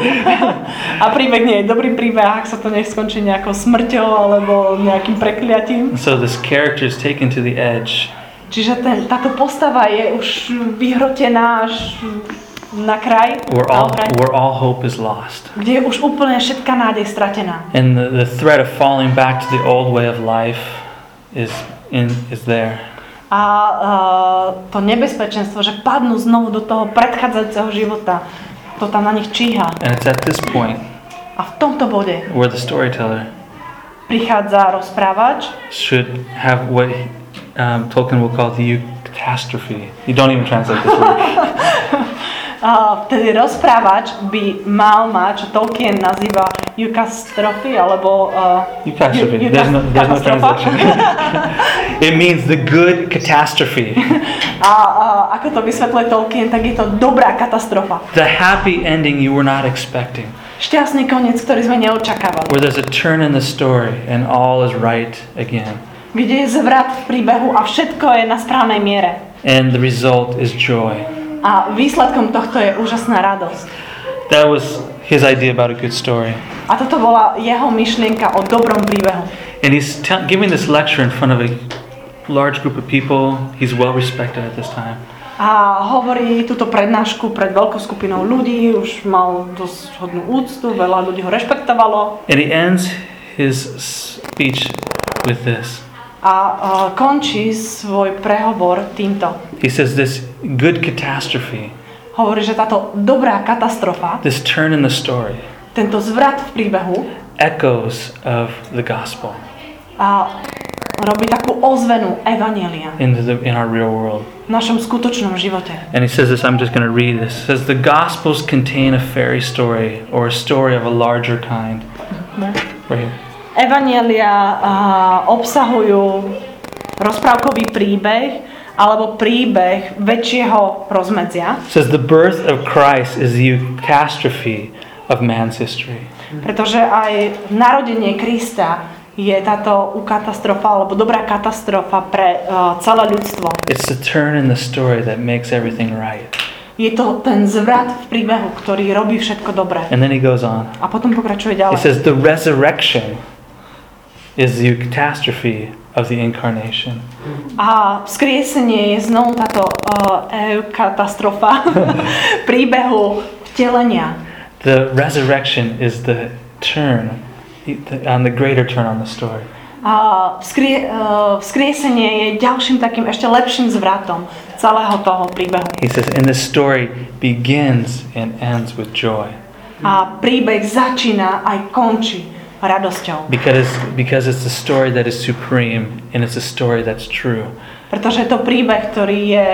A príbeh nie je dobrý príbeh, ak sa to neskončí nejakou smrťou alebo nejakým prekliatím. So this character is taken to the edge. Čiže ten, táto postava je už vyhrotená až na kraj, Where na all, okraj, where all hope is lost. kde je už úplne všetká nádej stratená. And the, the threat of falling back to the old way of life is in is there. A uh, to nebezpečenstvo, že padnú znovu do toho predchádzajúceho života, to tam na nich číha. And it's at this point A v tomto bode where the storyteller prichádza rozprávač, should have what um, Tolkien will call the catastrophe. You don't even translate this word. a vtedy rozprávač by mal mať, čo Tolkien nazýva eukastrophy, alebo uh, Catastrophe. eu- There's no, there's no katastrofa. translation. It means the good catastrophe. A, a ako to vysvetľuje Tolkien, tak je to dobrá katastrofa. The happy ending you were not expecting. Šťastný koniec, ktorý sme neočakávali. Where there's a turn in the story and all is right again. Kde je zvrat v príbehu a všetko je na správnej miere. And the result is joy. A výsledkom tohto je úžasná radosť. That was his idea about a good story. A toto bola jeho myšlienka o dobrom príbehu. And he's t- giving this lecture in front of a large group of people. He's well respected at this time. A hovorí túto prednášku pred veľkou skupinou ľudí, už mal dosť hodnú úctu, veľa ľudí ho rešpektovalo. And he ends his speech with this. A uh, končí svoj prehovor týmto. He says this good catastrophe, Hovorí, že táto dobrá katastrofa, this turn in the story, tento zvrat v príbehu echoes of the gospel a robí takú ozvenu evanjelia into the, in our real world. v našom skutočnom živote. And he says this, I'm just going to read this. It says the gospels contain a fairy story or a story of a larger kind. Right here. Evanjelia uh, obsahujú rozprávkový príbeh alebo príbeh väčšieho rozmedzia, It says the birth of Christ is the catastrophe of man's history. pretože aj narodenie Krista je táto katastrofa alebo dobrá katastrofa pre uh, celé ľudstvo. It's the turn in the story that makes everything right. Je to ten zvrat v príbehu, ktorý robí všetko dobré. And then he goes on. A potom pokračuje It ďalej. says the resurrection is the catastrophe of the incarnation. A vzkriesenie je znovu táto uh, katastrofa príbehu vtelenia. The resurrection is the turn, on the greater turn on the story. A vzkrie, uh, vzkriesenie je ďalším takým ešte lepším zvratom celého toho príbehu. He says, and the story begins and ends with joy. A príbeh začína aj končí radosťou. Because, because it's a story that is supreme and it's a story that's true. Pretože je to príbeh, ktorý je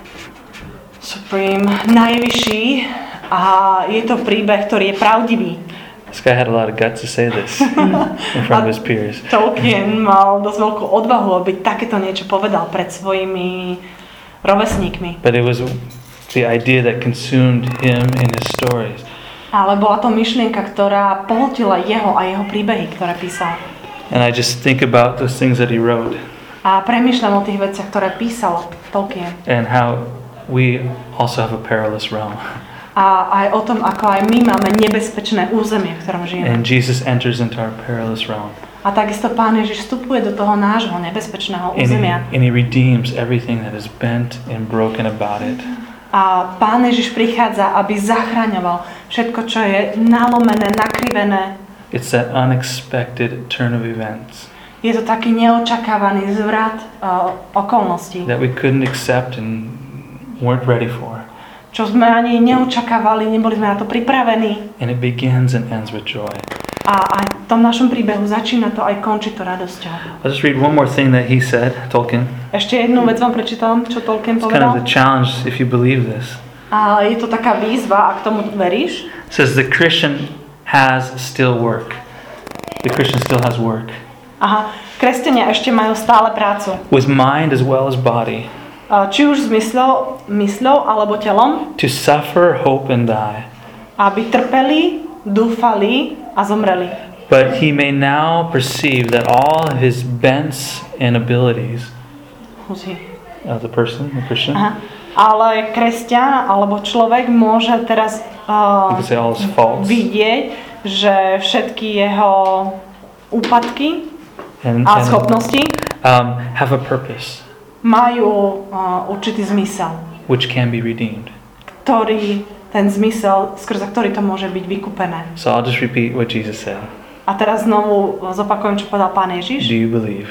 supreme, najvyšší a je to príbeh, ktorý je pravdivý. This guy had a lot of guts to say this in front of his peers. Tolkien mal dosť veľkú odvahu, aby takéto niečo povedal pred svojimi rovesníkmi. But it was the idea that consumed him and his stories. Ale bola to myšlienka, ktorá pohltila jeho a jeho príbehy, ktoré písal. And I just think about those things that he wrote A premýšľam o tých veciach, ktoré písal Tolkien. and how we also have a perilous realm. A aj o tom, ako aj my máme nebezpečné územie, v ktorom žijeme. And Jesus enters into our perilous realm. A takisto Pán Ježiš vstupuje do toho nášho nebezpečného And he, územia. and he redeems everything that is bent and broken about it. A Pán Ježiš prichádza, aby zachraňoval všetko, čo je nalomené, nakrivené. It's that unexpected turn of events Je to taký neočakávaný zvrat uh, okolností, that we couldn't accept and weren't ready for. čo sme ani neočakávali, neboli sme na to pripravení. And it begins and ends with joy. A aj v tom našom príbehu začína to aj končí to radosťou. I'll just read one more thing that he said, Tolkien. Ešte jednu vec vám prečítam, čo Tolkien It's kind of povedal. the challenge if you believe this. A je to taká výzva, ak tomu veríš. It says the Christian has still work. The Christian still has work. Aha, kresťania ešte majú stále prácu. With mind as well as body. A či už s mysľou, mysľou alebo telom, To suffer, hope, and die. aby trpeli, dúfali a zomreli. But he may now perceive that all of his bents and abilities, Musí. uh, the person, the Christian, Aha. Ale kresťan alebo človek môže teraz uh, you could say all his faults, vidieť, že všetky jeho úpadky and, a and schopnosti um, have a purpose, majú uh, určitý zmysel, which can be redeemed. ktorý, ten zmysel, skrze ktorý to môže byť vykúpené. So I'll just repeat what Jesus said. A teraz znovu zopakujem, čo povedal Pán Do Ježiš. you believe?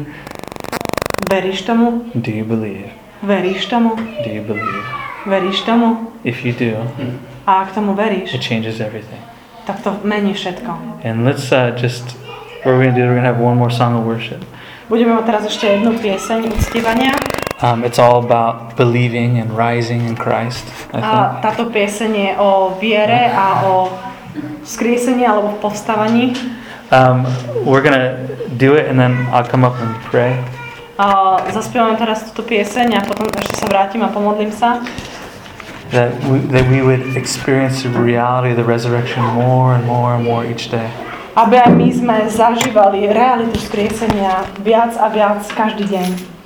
Veríš tomu? Do you believe? Veríš tomu? Do you believe? Veríš tomu? If you do, A ak tomu veríš, it changes everything. tak to mení všetko. And let's uh, just what we're going to do, we're going to have one more song of worship. Budeme mať teraz ešte jednu pieseň uctievania. Um, it's all about believing and rising in Christ, I think. A táto pieseň je o viere a o vzkriesení alebo povstávaní. Um, we're going to do it and then I'll come up and pray. A zaspievam teraz túto pieseň a potom ešte sa vrátim a pomodlím sa. That we, that we would experience the reality of the resurrection more and more and more each day. Aby aj my sme zažívali realitu vzkriesenia viac a viac každý deň.